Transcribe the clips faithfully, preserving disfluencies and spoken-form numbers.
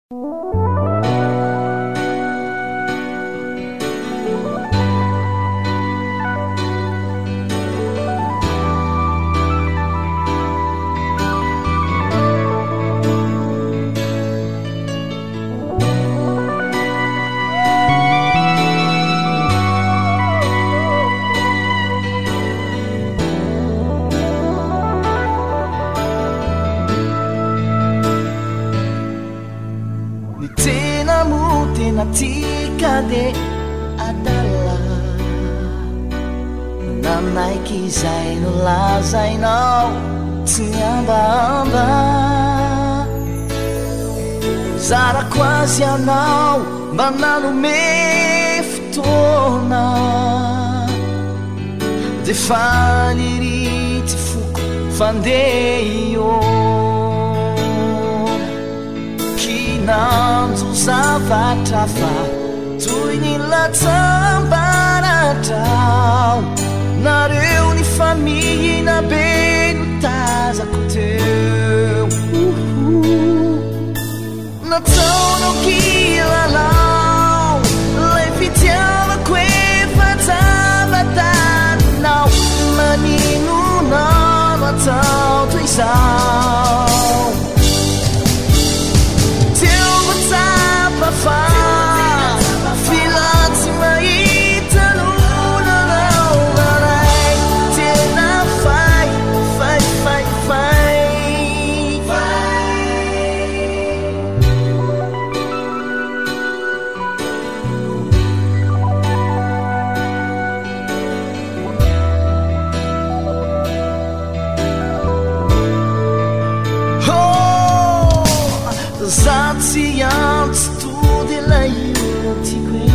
Tika de adala nanaiky izay no lazainao tsy miambamba zarako azy anao mba nanome fotoana de fanirity foko fandeio kinanjo zavatra fa toy ny latsambaratra nareo ny famihina be no tazako teo nataonao kilalao lay fitiavako efa tsabatanao maninonao no atao toy izao teo matsapa fa Zatsy antsy tody lay tiako e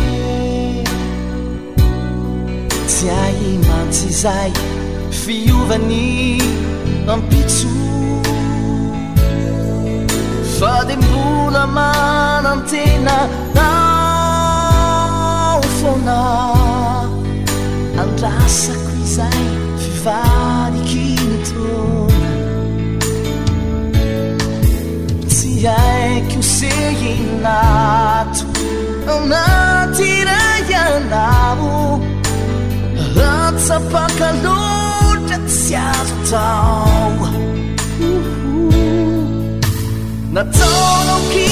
tsy ay mantsy zay fiovany ampitso fa de mbola manantena nao foana andrasako izay fivaliky nytona que o segnato anaty ray anao ratsapakaloatra tsy azo tao nataonao